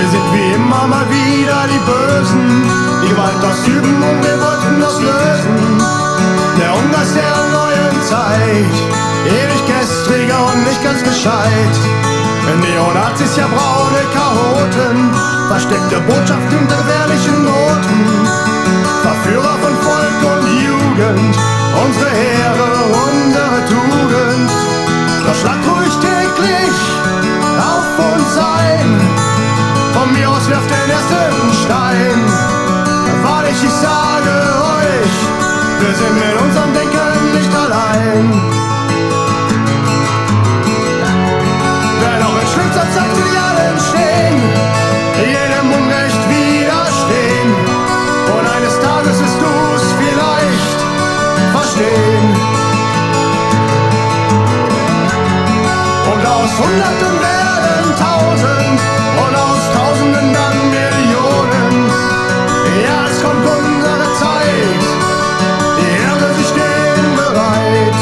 Wir sind wie immer mal wieder die Bösen, die Gewalt ausüben und wir wollten das lösen. Der Ungeist der neuen Zeit, ewig gestriger und nicht ganz gescheit. Neonazis, ja braune Chaoten, versteckte Botschaften und gefährlichen Noten. Verführer von Volk und Jugend, unsere Ehre, unsere Tugend. Doch schlag ruhig täglich auf uns ein, von mir aus werft den ersten Stein. Wahrlich, ich sage euch, wir sind mit unserem Denken nicht allein. Wer noch in schlimmster Zeit für die allen stehen, jedem Unrecht widerstehen, und eines Tages wirst du's vielleicht verstehen. Und aus Hunderten werden Tausend und aus Tausenden dann Millionen. Ja, es kommt unsere Zeit, die Erde, sie stehen bereit.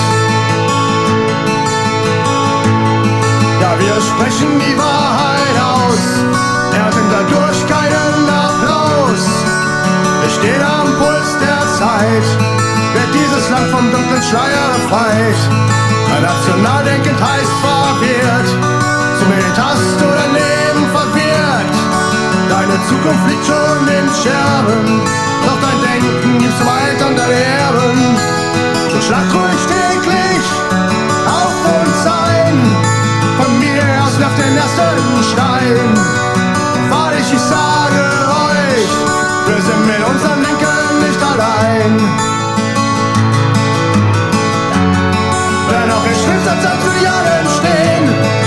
Ja, wir sprechen die Wahrheit aus, ernten dadurch keinen Applaus. Wir stehen am Puls der Zeit, wird dieses Land vom dunklen Schleier befreit. Nationaldenkend heißt verwirrt, zum Militast oder Leben verwirrt. Deine Zukunft liegt schon in Scherben, doch dein Denken gibt's zum Altern dein Erben. So schlag ruhig täglich auf uns ein, von mir aus werft den ersten Stein. Wahrlich, ich sage euch, wir sind mit unserem Denken nicht allein. Wer noch in schlimmster Zeit für die allen stehen,